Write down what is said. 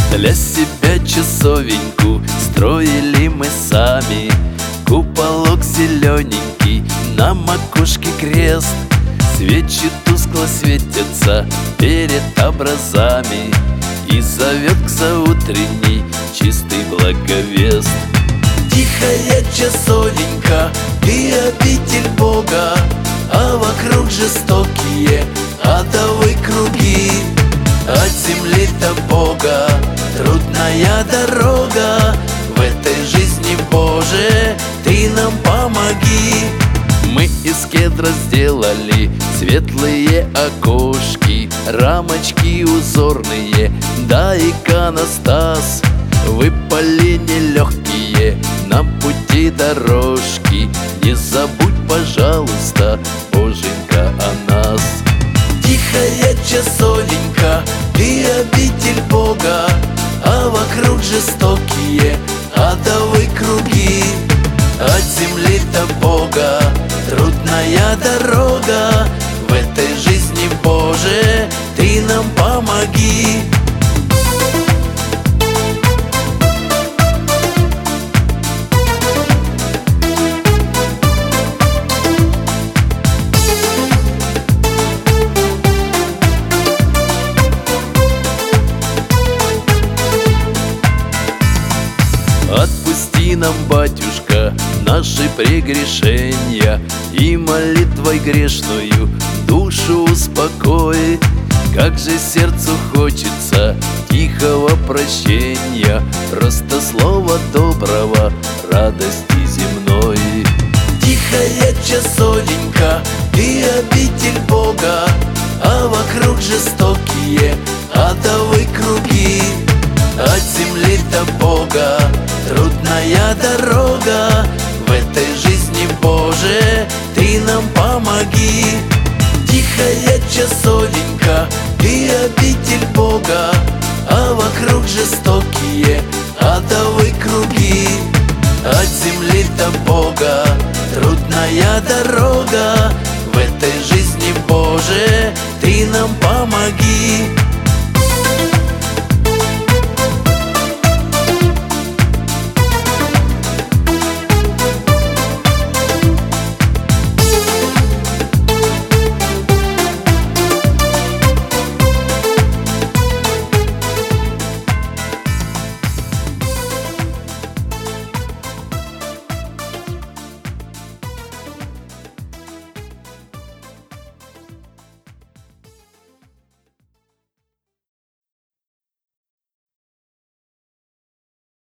Для себя часовеньку строили мы сами. Куполок зелененький, на макушке крест. Свечи тускло светятся перед образами, и зовет к заутренней чистый благовест. Тихая часовенька, ты обитель Бога, а вокруг жестокие адовые круги. От земли-то Бога трудная дорога, в этой жизни, Боже, ты нам помоги. Мы из кедра сделали светлые окошки, рамочки узорные, да иконостас. Выпали нелегкие на пути дорожки, не забудь, пожалуйста, Боженька, о нас. Тихая часовенька, ты обитель Бога, а вокруг жестокие адовые круги. От земли-то Бога трудная дорога, в этой жизни, Боже, ты нам помоги. Отпусти нам, батюшка, наши прегрешения, и молитвой грешную душу успокой. Как же сердцу хочется тихого прощения, просто слова доброго, радости земной. Тихая часовенька, ты обитель Бога, а вокруг жестокие адовые круги. От земли-то Бога трудная дорога, в этой жизни, Боже, ты нам помоги. Тихая часовенька, ты обитель Бога, а вокруг жестокие адовые круги. От земли-то Бога трудная дорога, в этой жизни, Боже, ты нам помоги.